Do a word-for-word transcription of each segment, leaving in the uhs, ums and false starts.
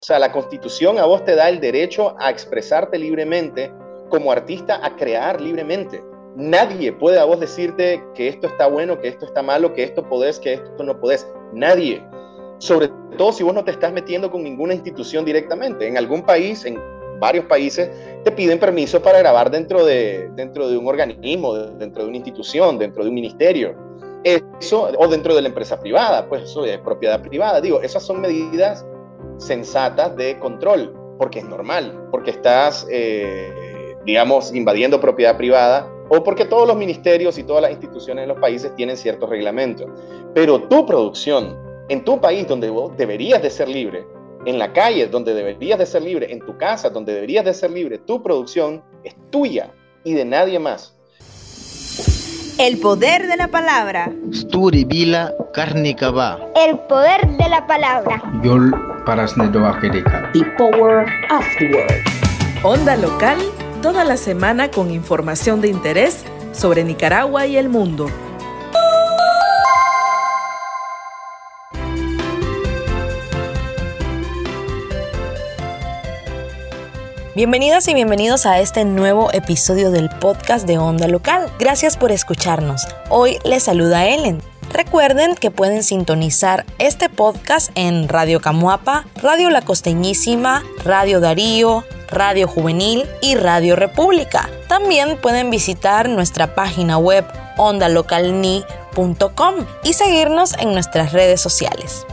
O sea, la Constitución a vos te da el derecho a expresarte libremente, como artista, a crear libremente. Nadie puede a vos decirte que esto está bueno, que esto está malo, que esto podés, que esto no podés. Nadie. Sobre todo si vos no te estás metiendo con ninguna institución directamente. En algún país, en varios países, te piden permiso para grabar dentro de, dentro de un organismo, dentro de una institución, dentro de un ministerio. Eso, o dentro de la empresa privada, pues eso es propiedad privada. Digo, esas son medidas sensatas de control, porque es normal, porque estás, eh, digamos, invadiendo propiedad privada, o porque todos los ministerios y todas las instituciones en los países tienen ciertos reglamentos. Pero tu producción, en tu país donde vos deberías de ser libre, en la calle donde deberías de ser libre, en tu casa donde deberías de ser libre, tu producción es tuya y de nadie más. El poder de la palabra. Sturi Vila Karnikava. El poder de la palabra. Yol Parasnedoakerika. The power of the word. Onda Local, toda la semana con información de interés sobre Nicaragua y el mundo. Bienvenidas y bienvenidos a este nuevo episodio del podcast de Onda Local. Gracias por escucharnos. Hoy les saluda Ellen. Recuerden que pueden sintonizar este podcast en Radio Camuapa, Radio La Costeñísima, Radio Darío, Radio Juvenil y Radio República. También pueden visitar nuestra página web onda local n i punto com y seguirnos en nuestras redes sociales.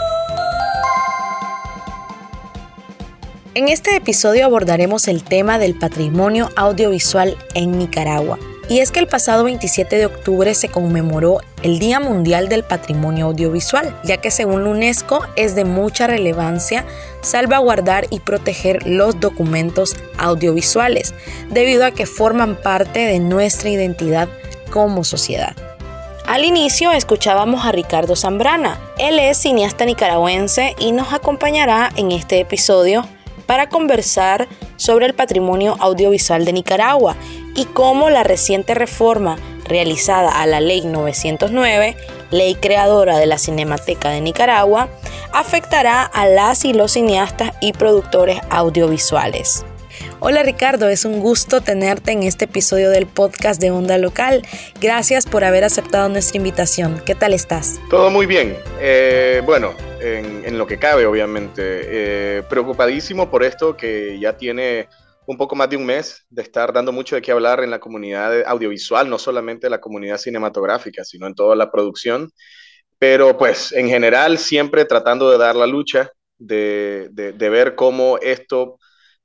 En este episodio abordaremos el tema del patrimonio audiovisual en Nicaragua. Y es que el pasado veintisiete de octubre se conmemoró el Día Mundial del Patrimonio Audiovisual, ya que según la UNESCO es de mucha relevancia salvaguardar y proteger los documentos audiovisuales, debido a que forman parte de nuestra identidad como sociedad. Al inicio escuchábamos a Ricardo Zambrana. Él es cineasta nicaragüense y nos acompañará en este episodio para conversar sobre el patrimonio audiovisual de Nicaragua y cómo la reciente reforma realizada a la Ley novecientos nueve, ley creadora de la Cinemateca de Nicaragua, afectará a las y los cineastas y productores audiovisuales. Hola Ricardo, es un gusto tenerte en este episodio del podcast de Onda Local. Gracias por haber aceptado nuestra invitación. ¿Qué tal estás? Todo muy bien. Eh, bueno, en, en lo que cabe, obviamente. Eh, preocupadísimo por esto que ya tiene un poco más de un mes de estar dando mucho de qué hablar en la comunidad audiovisual, no solamente la comunidad cinematográfica, sino en toda la producción. Pero pues en general siempre tratando de dar la lucha, de, de, de ver cómo esto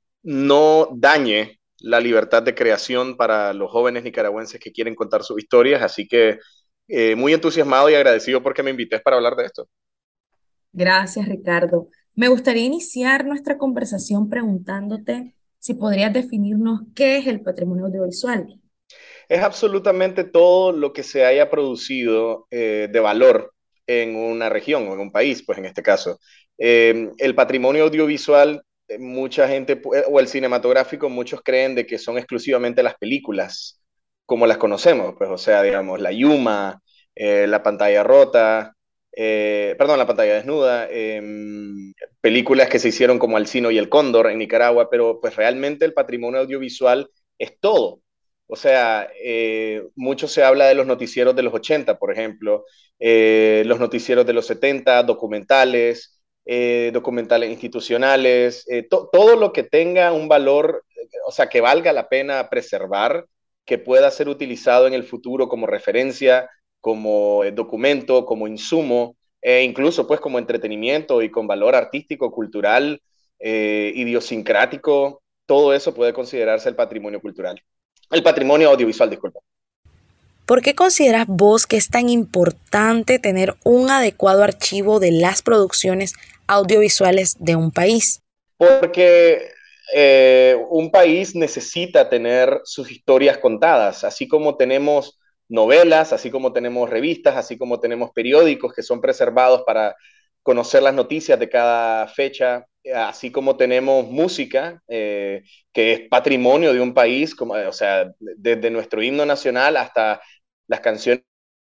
no dañe la libertad de creación para los jóvenes nicaragüenses que quieren contar sus historias, así que eh, muy entusiasmado y agradecido porque me invites para hablar de esto. Gracias, Ricardo. Me gustaría iniciar nuestra conversación preguntándote si podrías definirnos qué es el patrimonio audiovisual. Es absolutamente todo lo que se haya producido eh, de valor en una región o en un país, pues en este caso. Eh, el patrimonio audiovisual, mucha gente, o el cinematográfico, muchos creen de que son exclusivamente las películas como las conocemos, pues o sea, digamos, la Yuma, eh, la pantalla rota, eh, perdón, la pantalla desnuda, eh, películas que se hicieron como Alcino y el Cóndor en Nicaragua, pero pues realmente el patrimonio audiovisual es todo. O sea, eh, mucho se habla de los noticieros de los ochenta, por ejemplo, eh, los noticieros de los setenta, documentales, Eh, documentales institucionales, eh, to, todo lo que tenga un valor, o sea, que valga la pena preservar, que pueda ser utilizado en el futuro como referencia, como eh, documento, como insumo, e incluso pues como entretenimiento y con valor artístico, cultural, eh, idiosincrático, todo eso puede considerarse el patrimonio cultural. El patrimonio audiovisual, disculpa. ¿Por qué consideras vos que es tan importante tener un adecuado archivo de las producciones audiovisuales de un país? Porque eh, un país necesita tener sus historias contadas, así como tenemos novelas, así como tenemos revistas, así como tenemos periódicos que son preservados para conocer las noticias de cada fecha, así como tenemos música, eh, que es patrimonio de un país, como, o sea, desde nuestro himno nacional hasta las canciones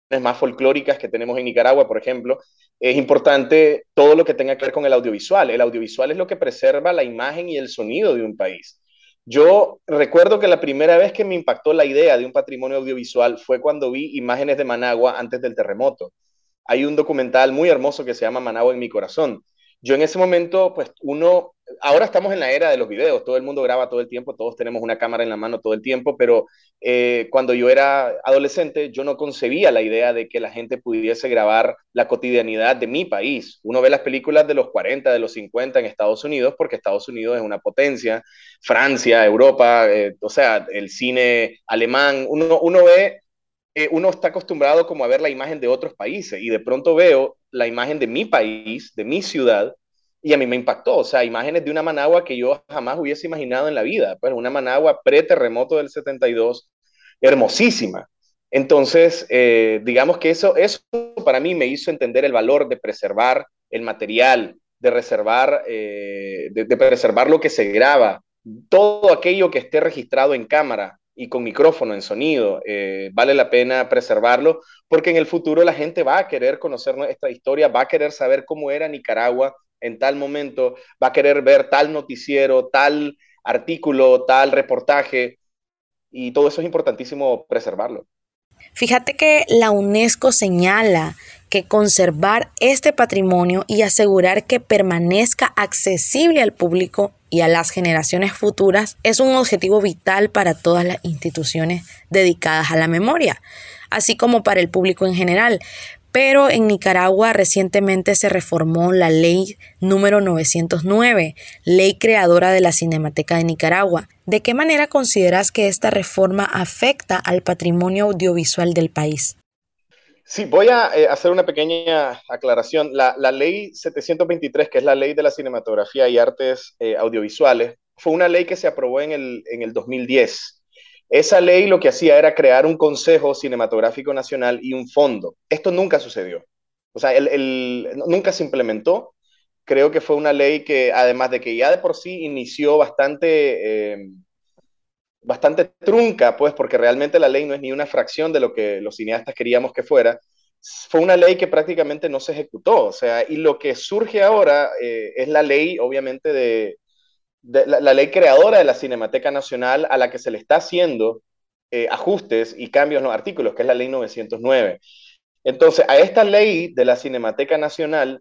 más folclóricas que tenemos en Nicaragua, por ejemplo, es importante todo lo que tenga que ver con el audiovisual. El audiovisual es lo que preserva la imagen y el sonido de un país. Yo recuerdo que la primera vez que me impactó la idea de un patrimonio audiovisual fue cuando vi imágenes de Managua antes del terremoto. Hay un documental muy hermoso que se llama Managua en mi corazón. Yo en ese momento, pues uno, ahora estamos en la era de los videos, todo el mundo graba todo el tiempo, todos tenemos una cámara en la mano todo el tiempo, pero eh, cuando yo era adolescente, yo no concebía la idea de que la gente pudiese grabar la cotidianidad de mi país. Uno ve las películas de los cuarenta, de los cincuenta en Estados Unidos, porque Estados Unidos es una potencia, Francia, Europa, eh, o sea, el cine alemán, uno, uno ve eh, uno está acostumbrado como a ver la imagen de otros países y de pronto veo la imagen de mi país, de mi ciudad, y a mí me impactó. O sea, imágenes de una Managua que yo jamás hubiese imaginado en la vida. Pues una Managua pre-terremoto del setenta y dos, hermosísima. Entonces, eh, digamos que eso, eso para mí me hizo entender el valor de preservar el material, de, reservar, eh, de, de preservar lo que se graba, todo aquello que esté registrado en cámara y con micrófono, en sonido, eh, vale la pena preservarlo, porque en el futuro la gente va a querer conocer nuestra historia, va a querer saber cómo era Nicaragua en tal momento, va a querer ver tal noticiero, tal artículo, tal reportaje, y todo eso es importantísimo preservarlo. Fíjate que la UNESCO señala que conservar este patrimonio y asegurar que permanezca accesible al público y a las generaciones futuras es un objetivo vital para todas las instituciones dedicadas a la memoria, así como para el público en general. Pero en Nicaragua recientemente se reformó la ley número novecientos nueve, ley creadora de la Cinemateca de Nicaragua. ¿De qué manera consideras que esta reforma afecta al patrimonio audiovisual del país? Sí, voy a eh, hacer una pequeña aclaración. La, la ley setecientos veintitrés, que es la ley de la cinematografía y artes eh, audiovisuales, fue una ley que se aprobó en el, en el dos mil diez. Esa ley lo que hacía era crear un Consejo Cinematográfico Nacional y un fondo. Esto nunca sucedió. O sea, el, el, nunca se implementó. Creo que fue una ley que, además de que ya de por sí inició bastante, eh, bastante trunca, pues, porque realmente la ley no es ni una fracción de lo que los cineastas queríamos que fuera, fue una ley que prácticamente no se ejecutó. O sea, y lo que surge ahora eh, es la ley, obviamente, de de la, la ley creadora de la Cinemateca Nacional, a la que se le está haciendo eh, ajustes y cambios en los artículos, que es la ley novecientos nueve. Entonces, a esta ley de la Cinemateca Nacional,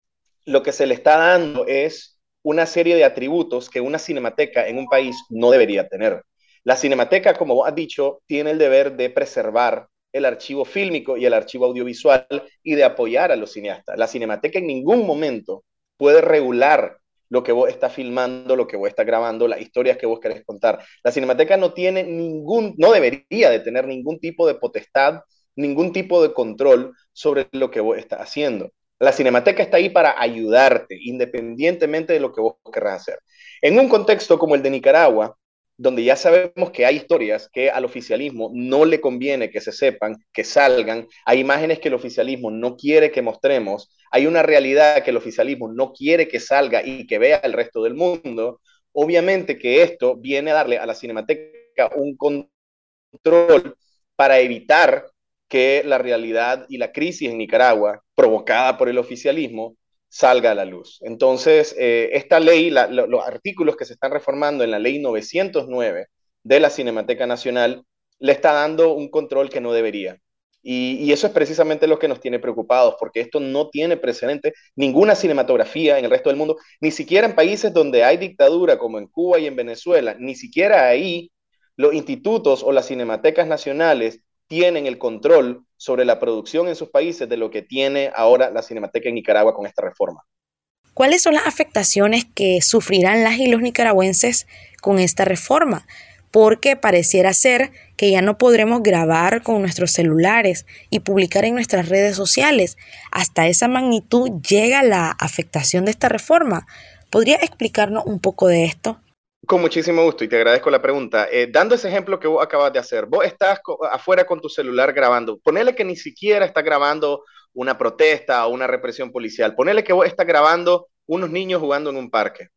lo que se le está dando es una serie de atributos que una cinemateca en un país no debería tener. La Cinemateca, como vos has dicho, tiene el deber de preservar el archivo fílmico y el archivo audiovisual y de apoyar a los cineastas. La Cinemateca en ningún momento puede regular lo que vos estás filmando, lo que vos estás grabando, las historias que vos querés contar. La Cinemateca no tiene ningún, no debería de tener ningún tipo de potestad, ningún tipo de control sobre lo que vos estás haciendo. La Cinemateca está ahí para ayudarte, independientemente de lo que vos querrás hacer. En un contexto como el de Nicaragua, donde ya sabemos que hay historias que al oficialismo no le conviene que se sepan, que salgan, hay imágenes que el oficialismo no quiere que mostremos, hay una realidad que el oficialismo no quiere que salga y que vea el resto del mundo, obviamente que esto viene a darle a la Cinemateca un control para evitar que la realidad y la crisis en Nicaragua, provocada por el oficialismo, salga a la luz. Entonces, eh, esta ley, la, lo, los artículos que se están reformando en la ley novecientos nueve de la Cinemateca Nacional, le está dando un control que no debería. Y, y eso es precisamente lo que nos tiene preocupados, porque esto no tiene precedente, ninguna cinematografía en el resto del mundo, ni siquiera en países donde hay dictadura, como en Cuba y en Venezuela, ni siquiera ahí los institutos o las cinematecas nacionales tienen el control sobre la producción en sus países de lo que tiene ahora la Cinemateca en Nicaragua con esta reforma. ¿Cuáles son las afectaciones que sufrirán las y los nicaragüenses con esta reforma? Porque pareciera ser que ya no podremos grabar con nuestros celulares y publicar en nuestras redes sociales. ¿Hasta esa magnitud llega la afectación de esta reforma? ¿Podría explicarnos un poco de esto? Con muchísimo gusto y te agradezco la pregunta. Eh, dando ese ejemplo que vos acabas de hacer, vos estás afuera con tu celular grabando, ponele que ni siquiera estás grabando una protesta o una represión policial, ponele que vos estás grabando unos niños jugando en un parque.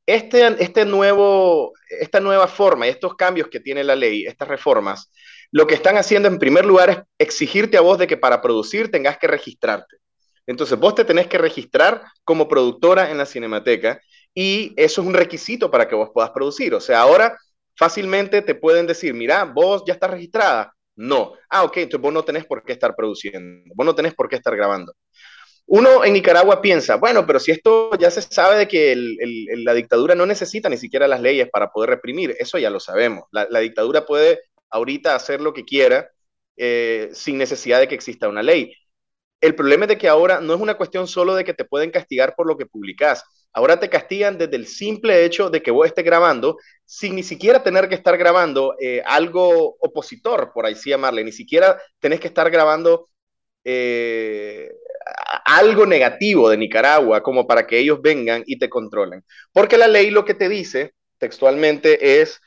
este, este nuevo, esta nueva forma y estos cambios que tiene la ley, estas reformas, lo que están haciendo en primer lugar es exigirte a vos de que para producir tengas que registrarte. Entonces vos te tenés que registrar como productora en la Cinemateca y eso es un requisito para que vos puedas producir. O sea, ahora fácilmente te pueden decir, mira, vos ya estás registrada. No. Ah, ok, entonces vos no tenés por qué estar produciendo, vos no tenés por qué estar grabando. Uno en Nicaragua piensa, bueno, pero si esto ya se sabe de que el, el, la dictadura no necesita ni siquiera las leyes para poder reprimir, eso ya lo sabemos. La, la dictadura puede ahorita hacer lo que quiera eh, sin necesidad de que exista una ley. El problema es de que ahora no es una cuestión solo de que te pueden castigar por lo que publicás. Ahora te castigan desde el simple hecho de que vos estés grabando sin ni siquiera tener que estar grabando eh, algo opositor, por así llamarle. Ni siquiera tenés que estar grabando eh, algo negativo de Nicaragua como para que ellos vengan y te controlen. Porque la ley lo que te dice textualmente es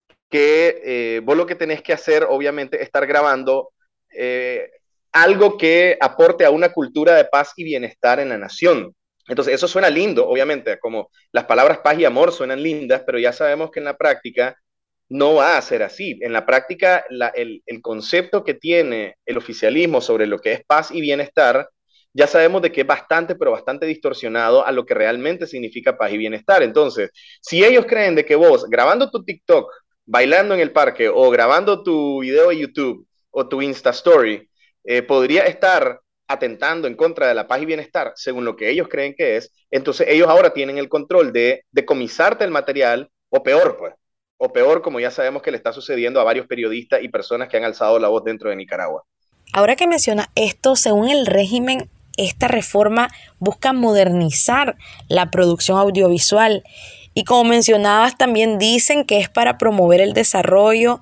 que eh, vos lo que tenés que hacer, obviamente, es estar grabando eh, algo que aporte a una cultura de paz y bienestar en la nación. Entonces, eso suena lindo, obviamente, como las palabras paz y amor suenan lindas, pero ya sabemos que en la práctica no va a ser así. En la práctica, la, el, el concepto que tiene el oficialismo sobre lo que es paz y bienestar, ya sabemos de que es bastante, pero bastante distorsionado a lo que realmente significa paz y bienestar. Entonces, si ellos creen de que vos, grabando tu TikTok, bailando en el parque, o grabando tu video de YouTube, o tu Insta Story, eh, podría estar atentando en contra de la paz y bienestar, según lo que ellos creen que es, entonces ellos ahora tienen el control de decomisarte el material, o peor, pues, o peor, como ya sabemos que le está sucediendo a varios periodistas y personas que han alzado la voz dentro de Nicaragua. Ahora que menciona esto, según el régimen, esta reforma busca modernizar la producción audiovisual y, como mencionabas, también dicen que es para promover el desarrollo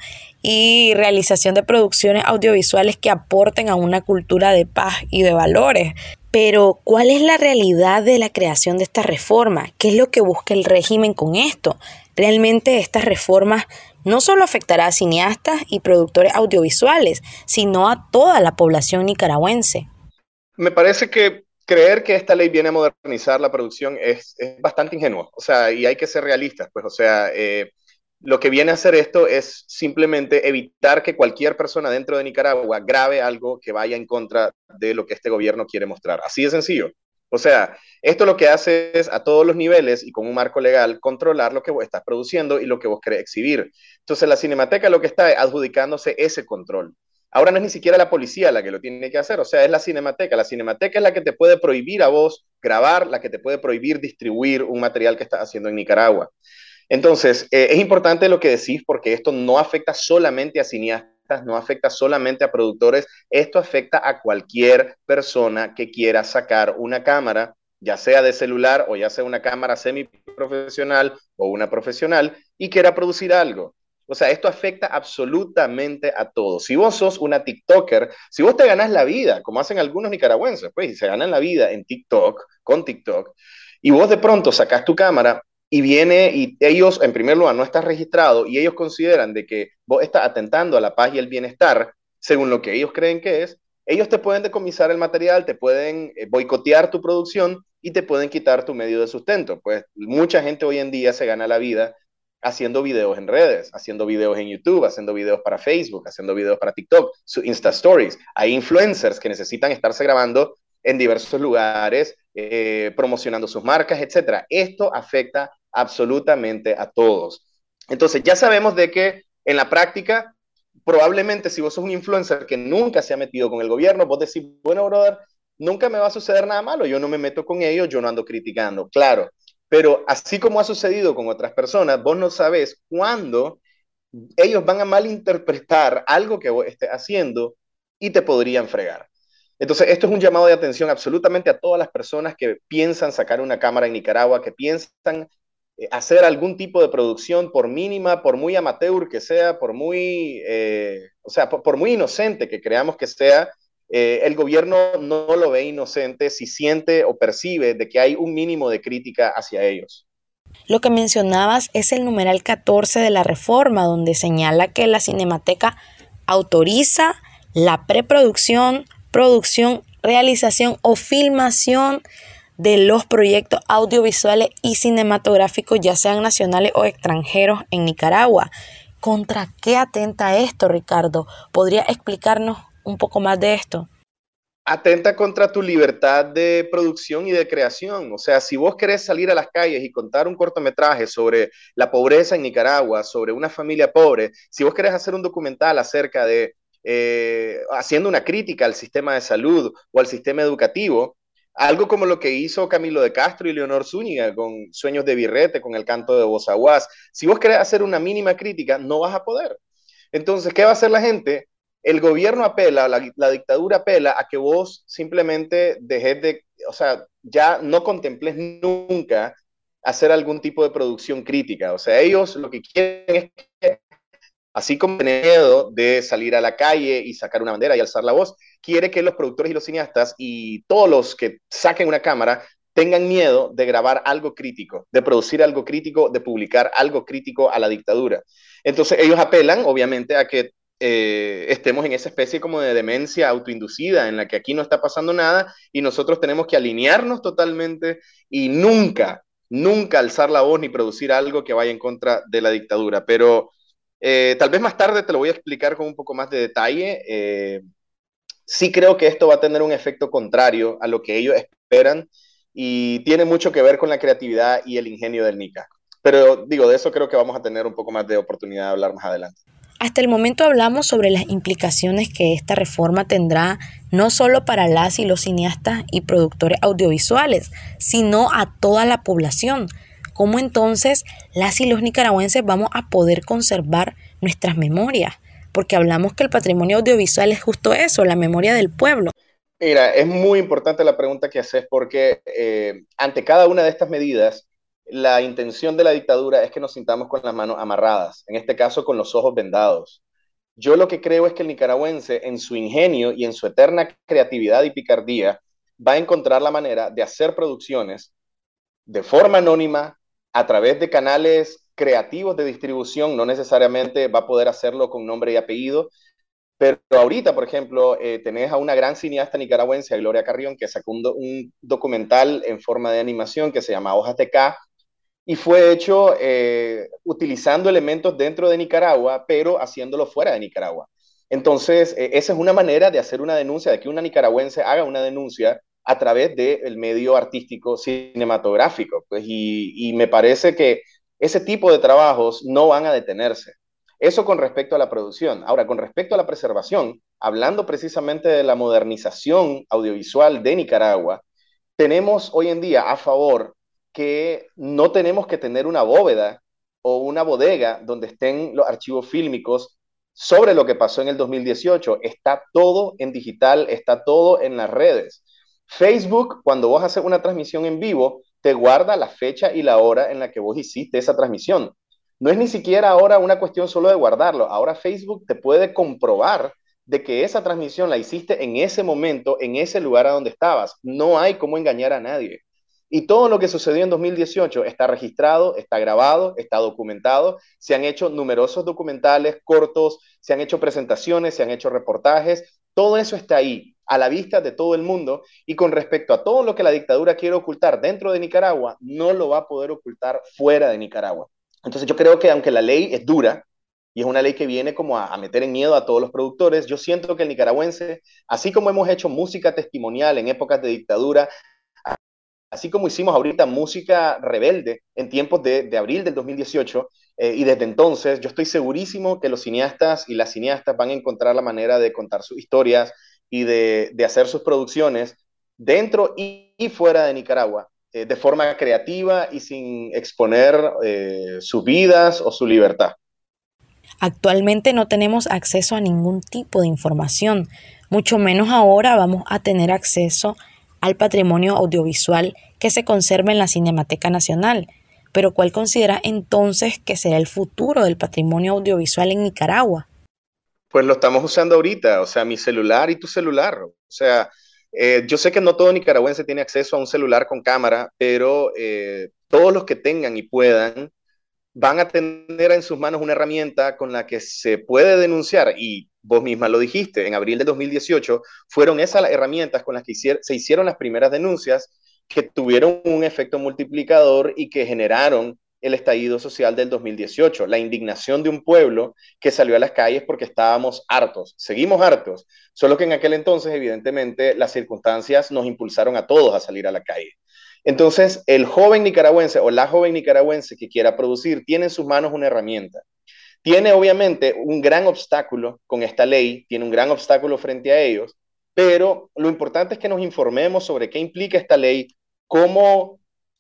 y realización de producciones audiovisuales que aporten a una cultura de paz y de valores. Pero, ¿cuál es la realidad de la creación de esta reforma? ¿Qué es lo que busca el régimen con esto? Realmente estas reformas no solo afectará a cineastas y productores audiovisuales, sino a toda la población nicaragüense. Me parece que creer que esta ley viene a modernizar la producción es, es bastante ingenuo, o sea, y hay que ser realistas, pues, o sea, eh, lo que viene a hacer esto es simplemente evitar que cualquier persona dentro de Nicaragua grabe algo que vaya en contra de lo que este gobierno quiere mostrar, así de sencillo. O sea, esto lo que hace es a todos los niveles y con un marco legal controlar lo que vos estás produciendo y lo que vos querés exhibir. Entonces la Cinemateca lo que está es adjudicándose ese control. Ahora no es ni siquiera la policía la que lo tiene que hacer, o sea, es la Cinemateca. La Cinemateca es la que te puede prohibir a vos grabar, la que te puede prohibir distribuir un material que estás haciendo en Nicaragua. Entonces, eh, es importante lo que decís porque esto no afecta solamente a cineastas, no afecta solamente a productores, esto afecta a cualquier persona que quiera sacar una cámara, ya sea de celular o ya sea una cámara semiprofesional o una profesional, y quiera producir algo. O sea, esto afecta absolutamente a todos. Si vos sos una TikToker, si vos te ganás la vida, como hacen algunos nicaragüenses, pues, y se ganan la vida en TikTok, con TikTok, y vos de pronto sacás tu cámara y viene, y ellos, en primer lugar, no estás registrado, y ellos consideran de que vos estás atentando a la paz y el bienestar, según lo que ellos creen que es, ellos te pueden decomisar el material, te pueden boicotear tu producción y te pueden quitar tu medio de sustento. Pues mucha gente hoy en día se gana la vida haciendo videos en redes, haciendo videos en YouTube, haciendo videos para Facebook, haciendo videos para TikTok, su Insta Stories. Hay influencers que necesitan estarse grabando en diversos lugares, eh, promocionando sus marcas, etcétera. Esto afecta absolutamente a todos. Entonces, ya sabemos de que en la práctica, probablemente si vos sos un influencer que nunca se ha metido con el gobierno, vos decís, bueno, brother, nunca me va a suceder nada malo, yo no me meto con ellos, yo no ando criticando. Claro, pero así como ha sucedido con otras personas, vos no sabés cuándo ellos van a malinterpretar algo que vos estés haciendo y te podrían fregar. Entonces, esto es un llamado de atención absolutamente a todas las personas que piensan sacar una cámara en Nicaragua, que piensan eh, hacer algún tipo de producción, por mínima, por muy amateur que sea, por muy, eh, o sea, por, por muy inocente que creamos que sea, eh, el gobierno no lo ve inocente si siente o percibe de que hay un mínimo de crítica hacia ellos. Lo que mencionabas es el numeral catorce de la reforma, donde señala que la Cinemateca autoriza la preproducción, producción, realización o filmación de los proyectos audiovisuales y cinematográficos, ya sean nacionales o extranjeros, en Nicaragua. ¿Contra qué atenta esto, Ricardo? ¿Podría explicarnos un poco más de esto? Atenta contra tu libertad de producción y de creación. O sea, si vos querés salir a las calles y contar un cortometraje sobre la pobreza en Nicaragua, sobre una familia pobre, si vos querés hacer un documental acerca de eh, haciendo una crítica al sistema de salud o al sistema educativo, algo como lo que hizo Camilo de Castro y Leonor Zúñiga con Sueños de Birrete, con El canto de Bozaguas, si vos querés hacer una mínima crítica, no vas a poder. Entonces, ¿qué va a hacer la gente? El gobierno apela, la, la dictadura apela a que vos simplemente dejes de, o sea, ya no contemples nunca hacer algún tipo de producción crítica. O sea, ellos lo que quieren es que, así como tienen miedo de salir a la calle y sacar una bandera y alzar la voz, quiere que los productores y los cineastas y todos los que saquen una cámara tengan miedo de grabar algo crítico, de producir algo crítico, de publicar algo crítico a la dictadura. Entonces ellos apelan, obviamente, a que eh, estemos en esa especie como de demencia autoinducida en la que aquí no está pasando nada y nosotros tenemos que alinearnos totalmente y nunca, nunca alzar la voz ni producir algo que vaya en contra de la dictadura. Pero eh, tal vez más tarde te lo voy a explicar con un poco más de detalle. Eh, sí creo que esto va a tener un efecto contrario a lo que ellos esperan y tiene mucho que ver con la creatividad y el ingenio del Nica. Pero digo, de eso creo que vamos a tener un poco más de oportunidad de hablar más adelante. Hasta el momento hablamos sobre las implicaciones que esta reforma tendrá no solo para las y los cineastas y productores audiovisuales, sino a toda la población. ¿Cómo entonces las y los nicaragüenses vamos a poder conservar nuestras memorias? Porque hablamos que el patrimonio audiovisual es justo eso, la memoria del pueblo. Mira, es muy importante la pregunta que haces porque eh, ante cada una de estas medidas, la intención de la dictadura es que nos sintamos con las manos amarradas, en este caso con los ojos vendados. Yo lo que creo es que el nicaragüense, en su ingenio y en su eterna creatividad y picardía, va a encontrar la manera de hacer producciones de forma anónima, a través de canales creativos de distribución, no necesariamente va a poder hacerlo con nombre y apellido, pero ahorita, por ejemplo, eh, tenés a una gran cineasta nicaragüense, Gloria Carrión, que sacó un, do un documental en forma de animación que se llama Hojas de K, y fue hecho eh, utilizando elementos dentro de Nicaragua, pero haciéndolo fuera de Nicaragua. Entonces, eh, esa es una manera de hacer una denuncia, de que una nicaragüense haga una denuncia a través del medio artístico cinematográfico. Pues, y, y me parece que ese tipo de trabajos no van a detenerse. Eso con respecto a la producción. Ahora, con respecto a la preservación, hablando precisamente de la modernización audiovisual de Nicaragua, tenemos hoy en día a favor que no tenemos que tener una bóveda o una bodega donde estén los archivos fílmicos sobre lo que pasó en el dos mil dieciocho. Está todo en digital, está todo en las redes. Facebook, cuando vos haces una transmisión en vivo, te guarda la fecha y la hora en la que vos hiciste esa transmisión. No es ni siquiera ahora una cuestión solo de guardarlo. Ahora Facebook te puede comprobar de que esa transmisión la hiciste en ese momento, en ese lugar a donde estabas. No hay cómo engañar a nadie. Y todo lo que sucedió en dos mil dieciocho está registrado, está grabado, está documentado. Se han hecho numerosos documentales cortos, se han hecho presentaciones, se han hecho reportajes. Todo eso está ahí, a la vista de todo el mundo. Y con respecto a todo lo que la dictadura quiere ocultar dentro de Nicaragua, no lo va a poder ocultar fuera de Nicaragua. Entonces yo creo que aunque la ley es dura, y es una ley que viene como a, a meter en miedo a todos los productores, yo siento que el nicaragüense, así como hemos hecho música testimonial en épocas de dictadura, así como hicimos ahorita música rebelde en tiempos de, de abril del dos mil dieciocho, eh, y desde entonces yo estoy segurísimo que los cineastas y las cineastas van a encontrar la manera de contar sus historias y de, de hacer sus producciones dentro y, y fuera de Nicaragua, eh, de forma creativa y sin exponer eh, sus vidas o su libertad. Actualmente no tenemos acceso a ningún tipo de información, mucho menos ahora vamos a tener acceso al patrimonio audiovisual que se conserva en la Cinemateca Nacional. Pero ¿cuál considera entonces que será el futuro del patrimonio audiovisual en Nicaragua? Pues lo estamos usando ahorita, o sea, mi celular y tu celular. O sea, eh, yo sé que no todo nicaragüense tiene acceso a un celular con cámara, pero eh, todos los que tengan y puedan van a tener en sus manos una herramienta con la que se puede denunciar, y vos misma lo dijiste, en abril de dos mil dieciocho fueron esas las herramientas con las que hicier- se hicieron las primeras denuncias, que tuvieron un efecto multiplicador y que generaron el estallido social del dos mil dieciocho, la indignación de un pueblo que salió a las calles porque estábamos hartos, seguimos hartos, solo que en aquel entonces evidentemente las circunstancias nos impulsaron a todos a salir a la calle. Entonces el joven nicaragüense o la joven nicaragüense que quiera producir tiene en sus manos una herramienta. Tiene obviamente un gran obstáculo con esta ley, tiene un gran obstáculo frente a ellos, pero lo importante es que nos informemos sobre qué implica esta ley, cómo,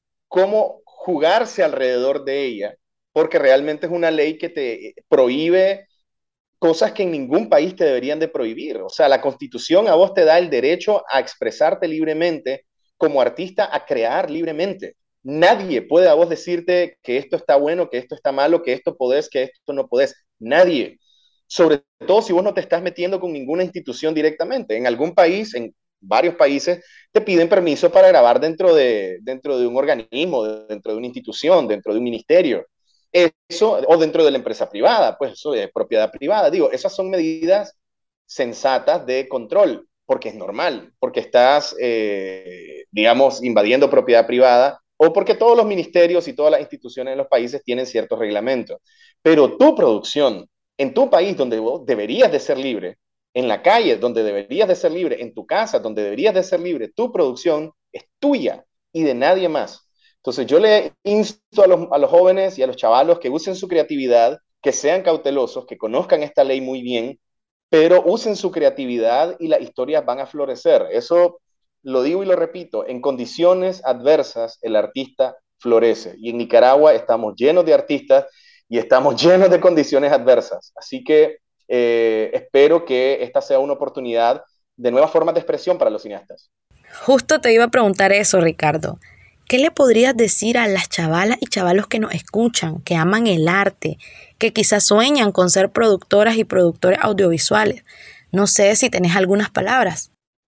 cómo jugarse alrededor de ella, porque realmente es una ley que te prohíbe cosas que en ningún país te deberían de prohibir. O sea, la Constitución a vos te da el derecho a expresarte libremente como artista, a crear libremente. Nadie puede a vos decirte que esto está bueno, que esto está malo, que esto podés, que esto no podés. Nadie. Sobre todo si vos no te estás metiendo con ninguna institución directamente. En algún país, en varios países, te piden permiso para grabar dentro de, dentro de un organismo, dentro de una institución, dentro de un ministerio. Eso, o dentro de la empresa privada, pues eso es propiedad privada. Digo, esas son medidas sensatas de control, porque es normal, porque estás, eh, digamos, invadiendo propiedad privada, o porque todos los ministerios y todas las instituciones en los países tienen ciertos reglamentos. Pero tu producción, en tu país donde vos deberías de ser libre, en la calle donde deberías de ser libre, en tu casa donde deberías de ser libre, tu producción es tuya y de nadie más. Entonces yo le insto a los, a los jóvenes y a los chavalos que usen su creatividad, que sean cautelosos, que conozcan esta ley muy bien, pero usen su creatividad y las historias van a florecer. Eso lo digo y lo repito, en condiciones adversas el artista florece. Y en Nicaragua estamos llenos de artistas y estamos llenos de condiciones adversas. Así que eh, espero que esta sea una oportunidad de nuevas formas de expresión para los cineastas. Justo te iba a preguntar eso, Ricardo. ¿Qué le podrías decir a las chavalas y chavalos que nos escuchan, que aman el arte, que quizás sueñan con ser productoras y productores audiovisuales? No sé si tenés algunas palabras.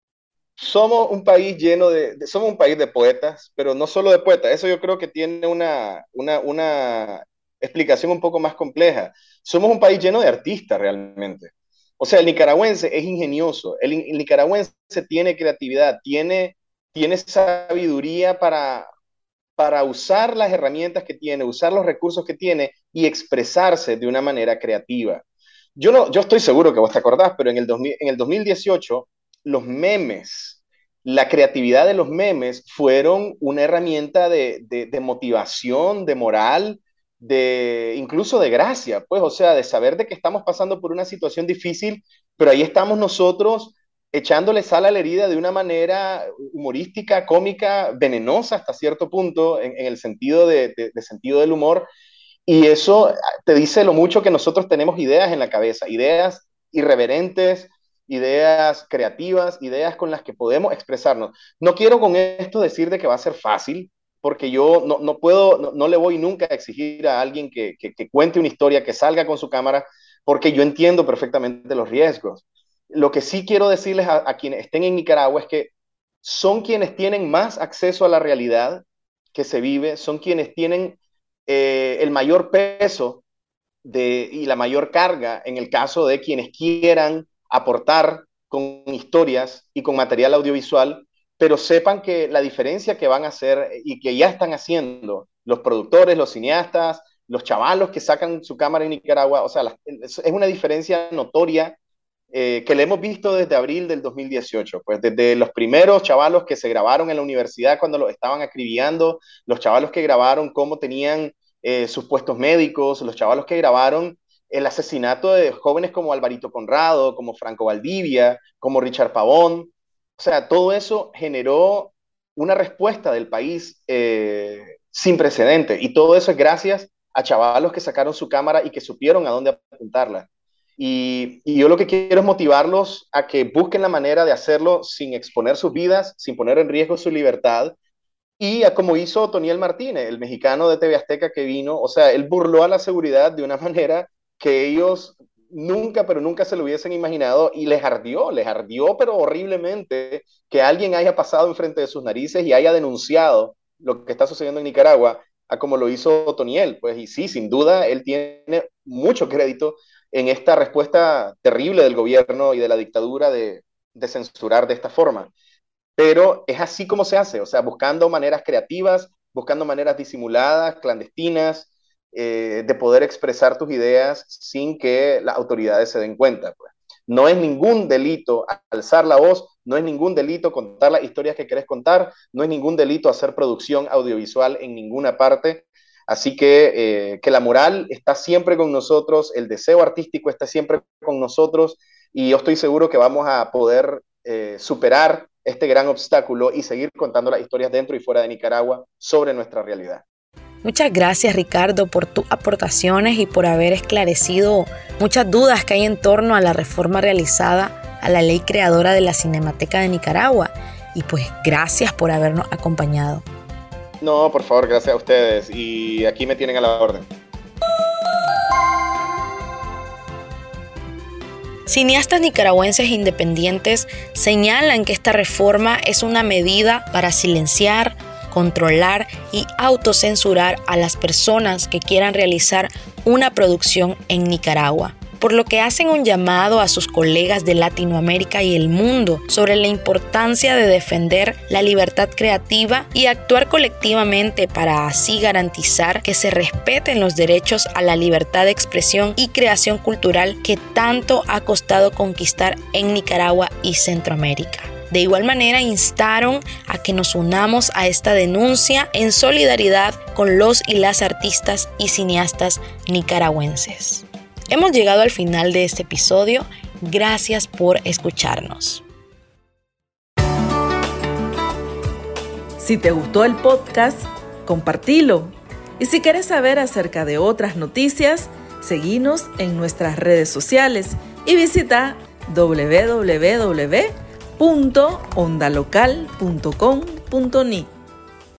Somos un país lleno de, de, somos un país de poetas, pero no solo de poetas. Eso yo creo que tiene una, una, una explicación un poco más compleja. Somos un país lleno de artistas realmente. O sea, el nicaragüense es ingenioso, el, el nicaragüense tiene creatividad, tiene, tiene sabiduría para, para usar las herramientas que tiene, usar los recursos que tiene y expresarse de una manera creativa. Yo, no, yo estoy seguro que vos te acordás, pero en el, dos mil, en el dos mil dieciocho los memes, la creatividad de los memes fueron una herramienta de, de, de motivación, de moral, de incluso de gracia, pues, o sea, de saber de que estamos pasando por una situación difícil, pero ahí estamos nosotros echándole sal a la herida de una manera humorística, cómica, venenosa hasta cierto punto, en, en el sentido de, de, de sentido del humor, y eso te dice lo mucho que nosotros tenemos ideas en la cabeza, ideas irreverentes, ideas creativas, ideas con las que podemos expresarnos. No quiero con esto decir de que va a ser fácil, porque yo no, no puedo, no, no le voy nunca a exigir a alguien que, que, que cuente una historia, que salga con su cámara, porque yo entiendo perfectamente los riesgos. Lo que sí quiero decirles a, a quienes estén en Nicaragua es que son quienes tienen más acceso a la realidad que se vive, son quienes tienen eh, el mayor peso de, y la mayor carga en el caso de quienes quieran aportar con historias y con material audiovisual, pero sepan que la diferencia que van a hacer y que ya están haciendo los productores, los cineastas, los chavalos que sacan su cámara en Nicaragua, o sea, la, es una diferencia notoria eh, que le hemos visto desde abril del dos mil dieciocho, pues desde los primeros chavalos que se grabaron en la universidad cuando los estaban acribillando, los chavalos que grabaron cómo tenían eh, sus puestos médicos, los chavalos que grabaron el asesinato de jóvenes como Alvarito Conrado, como Franco Valdivia, como Richard Pavón. O sea, todo eso generó una respuesta del país eh, sin precedente. Y todo eso es gracias a chavalos que sacaron su cámara y que supieron a dónde apuntarla. Y, y yo lo que quiero es motivarlos a que busquen la manera de hacerlo sin exponer sus vidas, sin poner en riesgo su libertad. Y a como hizo Toniel Martínez, el mexicano de T V Azteca que vino, o sea, él burló a la seguridad de una manera que ellos nunca, pero nunca se lo hubiesen imaginado y les ardió, les ardió, pero horriblemente, que alguien haya pasado enfrente de sus narices y haya denunciado lo que está sucediendo en Nicaragua, a como lo hizo Toniel. Pues, y sí, sin duda, él tiene mucho crédito en esta respuesta terrible del gobierno y de la dictadura de, de censurar de esta forma. pero es así como se hace, o sea, buscando maneras creativas, buscando maneras disimuladas, clandestinas, eh, de poder expresar tus ideas sin que las autoridades se den cuenta, pues. No es ningún delito alzar la voz, no es ningún delito contar las historias que querés contar, no es ningún delito hacer producción audiovisual en ninguna parte. Así que, eh, que la moral está siempre con nosotros, el deseo artístico está siempre con nosotros, y yo estoy seguro que vamos a poder eh, superar este gran obstáculo y seguir contando las historias dentro y fuera de Nicaragua sobre nuestra realidad. Muchas gracias, Ricardo, por tus aportaciones y por haber esclarecido muchas dudas que hay en torno a la reforma realizada a la ley creadora de la Cinemateca de Nicaragua. Y pues gracias por habernos acompañado. No, por favor, gracias a ustedes. Y aquí me tienen a la orden. Cineastas nicaragüenses independientes señalan que esta reforma es una medida para silenciar, controlar y autocensurar a las personas que quieran realizar una producción en Nicaragua, por lo que hacen un llamado a sus colegas de Latinoamérica y el mundo sobre la importancia de defender la libertad creativa y actuar colectivamente para así garantizar que se respeten los derechos a la libertad de expresión y creación cultural que tanto ha costado conquistar en Nicaragua y Centroamérica. De igual manera, instaron a que nos unamos a esta denuncia en solidaridad con los y las artistas y cineastas nicaragüenses. Hemos llegado al final de este episodio. Gracias por escucharnos. Si te gustó el podcast, compartilo. Y si quieres saber acerca de otras noticias, seguinos en nuestras redes sociales y visita doble u doble u doble u punto onda local punto com punto ni.